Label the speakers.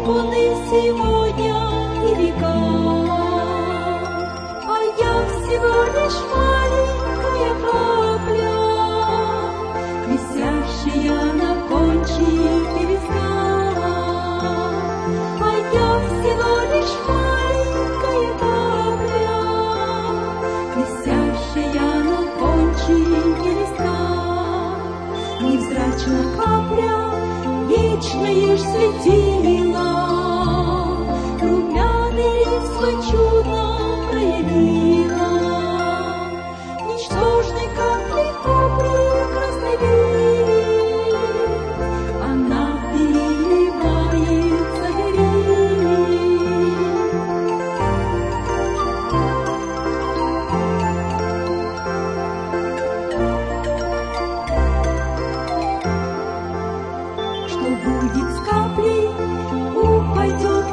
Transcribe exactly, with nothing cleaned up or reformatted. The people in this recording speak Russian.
Speaker 1: Он и сегодня, и века. А я всего лишь маленькая капля, висящая на кончике виска. А я всего лишь маленькая капля, висящая на кончике виска. Невзрачна капля, вечное ж светило, румяный лик свой чудно проявила. Ничтожной капли капли красной лилии, она переливается лилией. Что будет с каплей, упадет